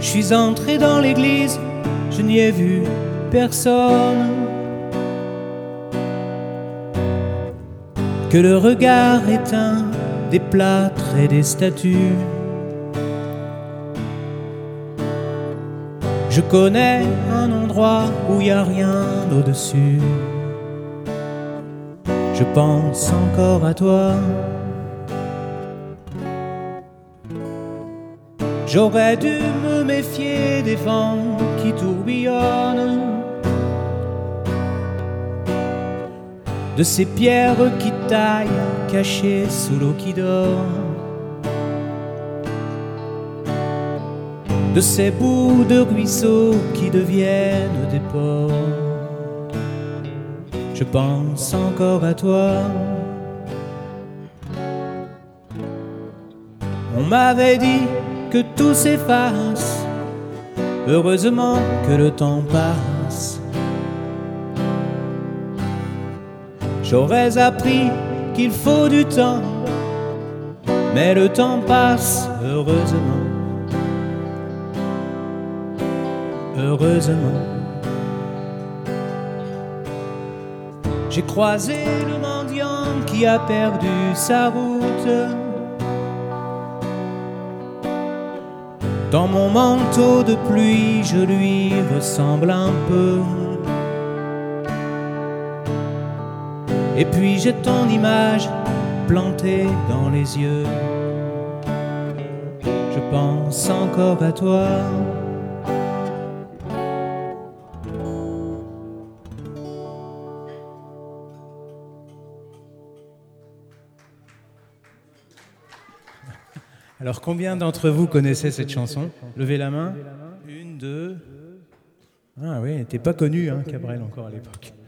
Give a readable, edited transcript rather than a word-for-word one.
Je suis entré dans l'église, je n'y ai vu personne, que le regard éteint des plâtres et des statues. Je connais un endroit où y a rien au-dessus. Je pense encore à toi. J'aurais dû me méfier des vents qui tourbillonnent, de ces pierres qui taillent, cachées sous l'eau qui dort, de ces bouts de ruisseaux qui deviennent des ports. Je pense encore à toi. On m'avait dit que tout s'efface, heureusement que le temps passe. J'aurais appris qu'il faut du temps, mais le temps passe, heureusement. Heureusement. J'ai croisé le mendiant qui a perdu sa route. Dans mon manteau de pluie, je lui ressemble un peu. Et puis j'ai ton image plantée dans les yeux. Je pense encore à toi. Alors, combien d'entre vous connaissaient cette chanson? Levez la main. Une, deux. Ah oui, elle n'était pas connue, hein, Cabrel, encore à l'époque.